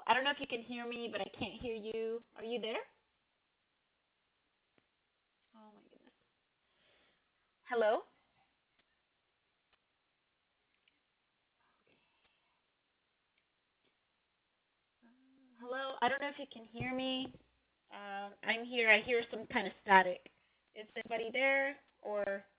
I don't know if you can hear me, but I can't hear you. Are you there? Oh my goodness. Hello? Hello? I don't know if you can hear me. I'm here. I hear some kind of static. Is anybody there? Or